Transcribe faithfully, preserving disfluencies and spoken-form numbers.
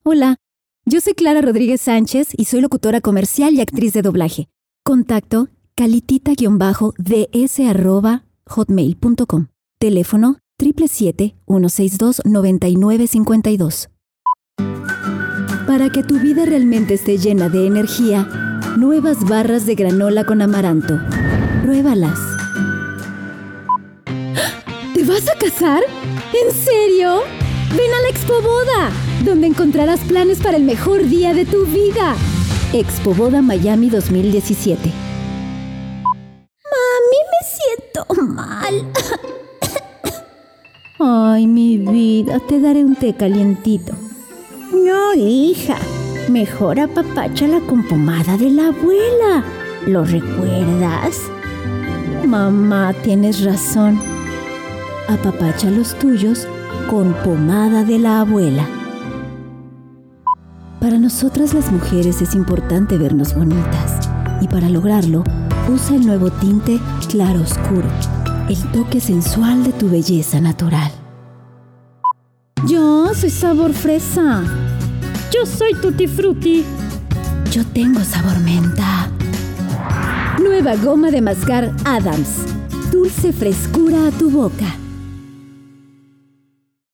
Hola, yo soy Clara Rodríguez Sánchez y soy locutora comercial y actriz de doblaje. Contacto calitita-ds arroba hotmail punto com. Teléfono siete siete siete, uno seis dos, nueve nueve cinco dos. Para que tu vida realmente esté llena de energía, nuevas barras de granola con amaranto. Pruébalas. ¿Te vas a casar? ¿En serio? Ven a la Expo Boda, donde encontrarás planes para el mejor día de tu vida. Expo Boda Miami dos mil diecisiete. Mami, me siento mal. Ay, mi vida, te daré un té calientito. No, hija, mejor apapáchala con pomada de la abuela. ¿Lo recuerdas? Mamá, tienes razón. Apapacha los tuyos con pomada de la abuela. Para nosotras las mujeres es importante vernos bonitas. Y para lograrlo, usa el nuevo tinte Claro Oscuro, el toque sensual de tu belleza natural. Yo soy sabor fresa. Yo soy Tutti Frutti. Yo tengo sabor menta. Nueva goma de mascar Adams. Dulce frescura a tu boca.